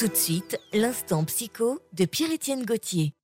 Tout de suite, l'instant psycho de Pierre-Étienne Gauthier.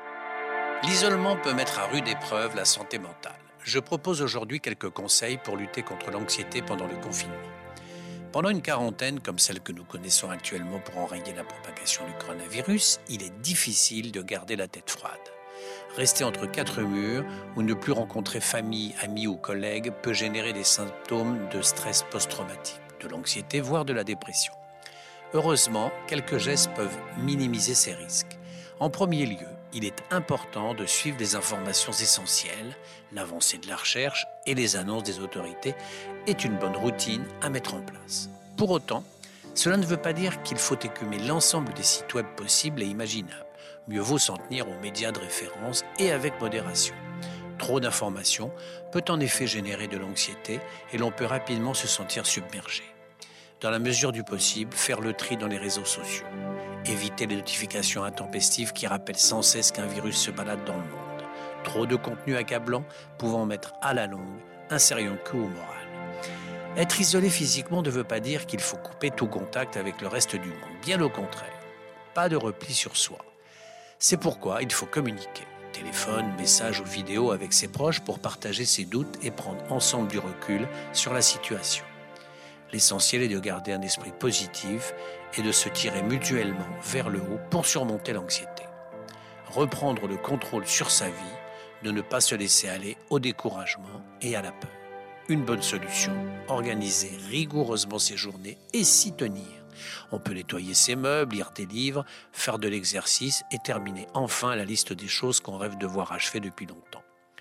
L'isolement peut mettre à rude épreuve la santé mentale. Je propose aujourd'hui quelques conseils pour lutter contre l'anxiété pendant le confinement. Pendant une quarantaine comme celle que nous connaissons actuellement pour enrayer la propagation du coronavirus, il est difficile de garder la tête froide. Rester entre quatre murs ou ne plus rencontrer famille, amis ou collègues peut générer des symptômes de stress post-traumatique, de l'anxiété, voire de la dépression. Heureusement, quelques gestes peuvent minimiser ces risques. En premier lieu, il est important de suivre les informations essentielles, l'avancée de la recherche et les annonces des autorités est une bonne routine à mettre en place. Pour autant, cela ne veut pas dire qu'il faut écumer l'ensemble des sites web possibles et imaginables. Mieux vaut s'en tenir aux médias de référence et avec modération. Trop d'informations peut en effet générer de l'anxiété et l'on peut rapidement se sentir submergé. Dans la mesure du possible, faire le tri dans les réseaux sociaux. Éviter les notifications intempestives qui rappellent sans cesse qu'un virus se balade dans le monde. Trop de contenu accablant pouvant mettre à la longue un sérieux coup au moral. Être isolé physiquement ne veut pas dire qu'il faut couper tout contact avec le reste du monde. Bien au contraire. Pas de repli sur soi. C'est pourquoi il faut communiquer. Téléphone, messages ou vidéos avec ses proches pour partager ses doutes et prendre ensemble du recul sur la situation. L'essentiel est de garder un esprit positif et de se tirer mutuellement vers le haut pour surmonter l'anxiété. Reprendre le contrôle sur sa vie, de ne pas se laisser aller au découragement et à la peur. Une bonne solution, organiser rigoureusement ses journées et s'y tenir. On peut nettoyer ses meubles, lire des livres, faire de l'exercice et terminer enfin la liste des choses qu'on rêve de voir achevées depuis longtemps.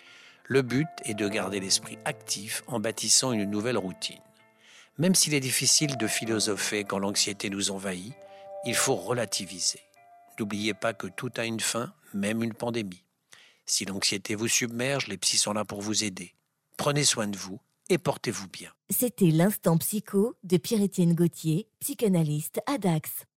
Le but est de garder l'esprit actif en bâtissant une nouvelle routine. Même s'il est difficile de philosopher quand l'anxiété nous envahit, il faut relativiser. N'oubliez pas que tout a une fin, même une pandémie. Si l'anxiété vous submerge, les psys sont là pour vous aider. Prenez soin de vous et portez-vous bien. C'était l'instant psycho de Pierre-Étienne Gauthier, psychanalyste à Dax.